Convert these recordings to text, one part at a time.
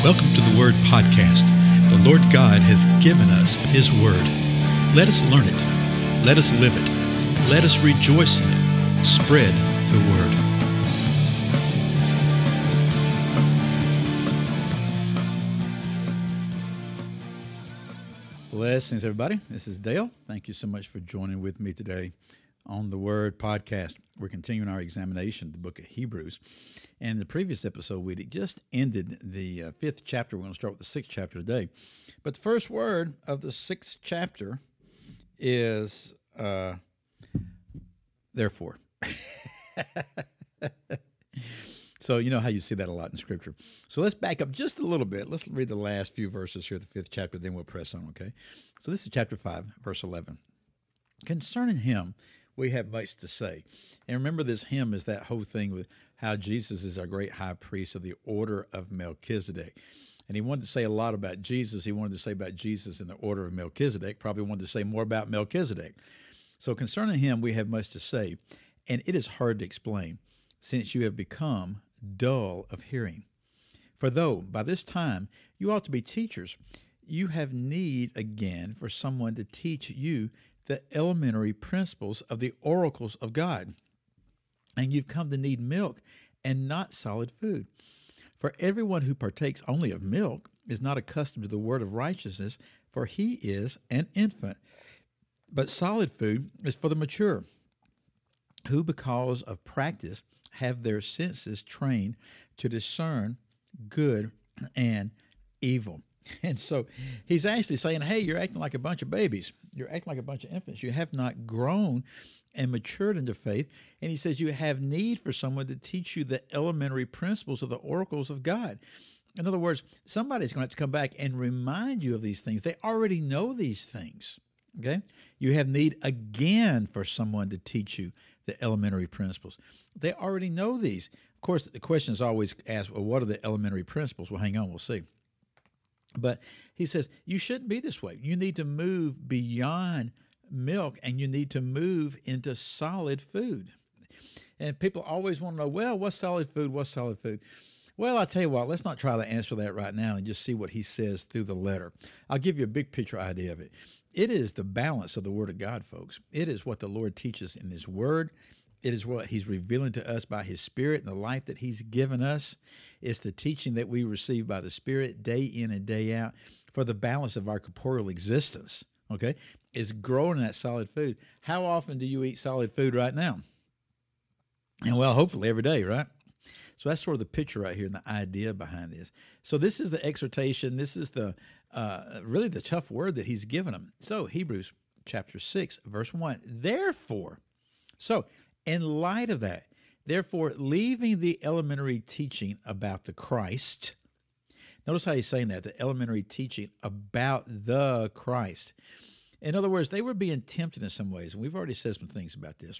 Welcome to the Word Podcast. The Lord God has given us His Word. Let us learn it. Let us live it. Let us rejoice in it. Spread the Word. Blessings, everybody. This is Dale. Thank you so much for joining with me today on the Word Podcast. We're continuing our examination of the book of Hebrews. And in the previous episode, we just ended the fifth chapter. We're going to start with the sixth chapter today. But the first word of the sixth chapter is therefore. So you know how you see that a lot in Scripture. So let's back up just a little bit. Let's read the last few verses here, the fifth chapter, then we'll press on, okay? So this is chapter 5, verse 11. Concerning him, we have much to say. And remember, this hymn is that whole thing with how Jesus is our great high priest of the order of Melchizedek. And he wanted to say a lot about Jesus. He wanted to say about Jesus in the order of Melchizedek, probably wanted to say more about Melchizedek. So concerning him, we have much to say. And it is hard to explain, since you have become dull of hearing. For though by this time you ought to be teachers, you have need again for someone to teach you the elementary principles of the oracles of God. And you've come to need milk and not solid food. For everyone who partakes only of milk is not accustomed to the word of righteousness, for he is an infant. But solid food is for the mature, who because of practice have their senses trained to discern good and evil. And so he's actually saying, hey, you're acting like a bunch of babies. You're acting like a bunch of infants. You have not grown and matured into faith. And he says you have need for someone to teach you the elementary principles of the oracles of God. In other words, somebody's going to have to come back and remind you of these things. They already know these things. Okay? You have need again for someone to teach you the elementary principles. They already know these. Of course, the question is always asked, well, what are the elementary principles? Well, hang on, we'll see. But he says, you shouldn't be this way. You need to move beyond milk, and you need to move into solid food. And people always want to know, well, what's solid food? What's solid food? Well, I'll tell you what, let's not try to answer that right now and just see what he says through the letter. I'll give you a big picture idea of it. It is the balance of the Word of God, folks. It is what the Lord teaches in His Word. It is what He's revealing to us by His Spirit and the life that He's given us. It's the teaching that we receive by the Spirit day in and day out for the balance of our corporeal existence, okay? It's growing that solid food. How often do you eat solid food right now? And well, hopefully every day, right? So that's sort of the picture right here and the idea behind this. So this is the exhortation. This is the really the tough word that he's given them. So Hebrews chapter 6, verse 1. Therefore, so in light of that, therefore, leaving the elementary teaching about the Christ. Notice how he's saying that, the elementary teaching about the Christ. In other words, they were being tempted in some ways, and we've already said some things about this.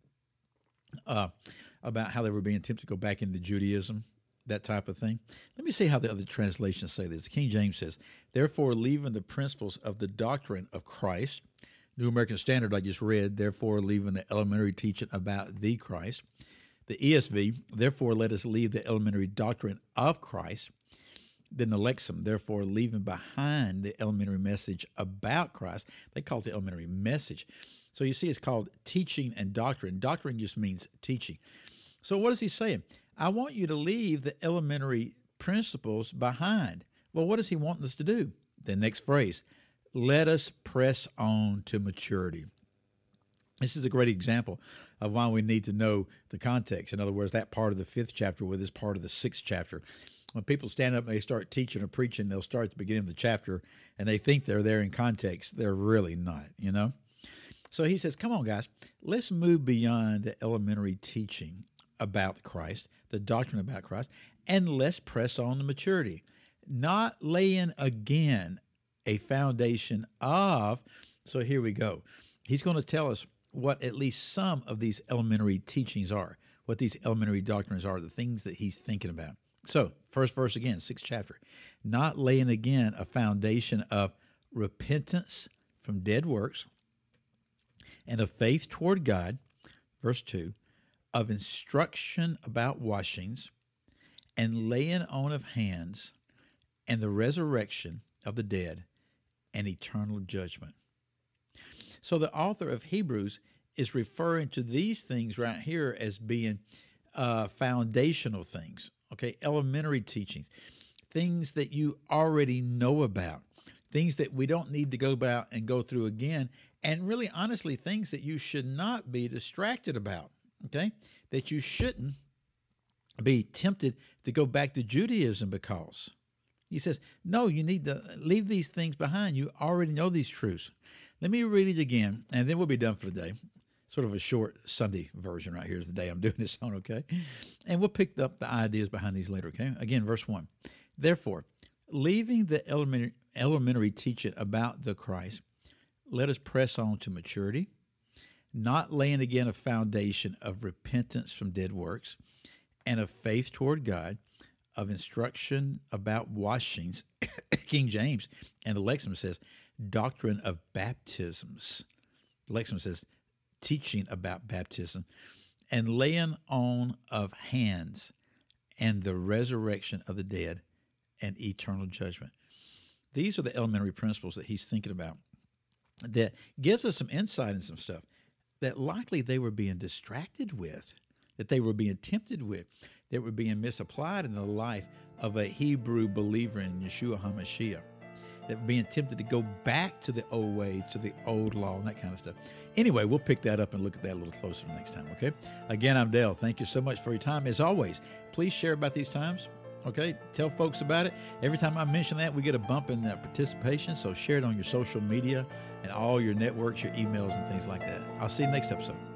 About how they were being tempted to go back into Judaism, that type of thing. Let me see how the other translations say this. The King James says, therefore, leaving the principles of the doctrine of Christ. New American Standard, I just read, therefore, leaving the elementary teaching about the Christ. The ESV, therefore, let us leave the elementary doctrine of Christ. Then the Lexham, therefore, leaving behind the elementary message about Christ. They call it the elementary message. So you see, it's called teaching and doctrine. Doctrine just means teaching. So what is he saying? I want you to leave the elementary principles behind. Well, what does he want us to do? The next phrase, let us press on to maturity. This is a great example of why we need to know the context. In other words, that part of the fifth chapter with this part of the sixth chapter. When people stand up and they start teaching or preaching, they'll start at the beginning of the chapter, and they think they're there in context. They're really not, you know? So he says, come on, guys, let's move beyond the elementary teaching about Christ, the doctrine about Christ, and let's press on to maturity, not laying again a foundation of, so here we go. He's going to tell us what at least some of these elementary teachings are, what these elementary doctrines are, the things that he's thinking about. So, first verse again, sixth chapter, not laying again a foundation of repentance from dead works and of faith toward God, verse 2, of instruction about washings and laying on of hands and the resurrection of the dead and eternal judgment. So the author of Hebrews is referring to these things right here as being foundational things, okay, elementary teachings, things that you already know about, things that we don't need to go about and go through again, and really, honestly, things that you should not be distracted about, okay, that you shouldn't be tempted to go back to Judaism because. He says, no, you need to leave these things behind. You already know these truths. Let me read it again, and then we'll be done for the day. Sort of a short Sunday version right here is the day I'm doing this on, okay? And we'll pick up the ideas behind these later, okay? Again, verse 1. Therefore, leaving the elementary teaching about the Christ, let us press on to maturity, not laying again a foundation of repentance from dead works and of faith toward God, of instruction about washings, King James, and the Lexham says, doctrine of baptisms. The Lexham says, teaching about baptism, and laying on of hands, and the resurrection of the dead, and eternal judgment. These are the elementary principles that he's thinking about that gives us some insight and some stuff that likely they were being distracted with, that they were being tempted with, that were being misapplied in the life of a Hebrew believer in Yeshua HaMashiach, that were being tempted to go back to the old way, to the old law, and that kind of stuff. Anyway, we'll pick that up and look at that a little closer next time, okay? Again, I'm Dale. Thank you so much for your time. As always, please share about these times, okay? Tell folks about it. Every time I mention that, we get a bump in participation, so share it on your social media and all your networks, your emails, and things like that. I'll see you next episode.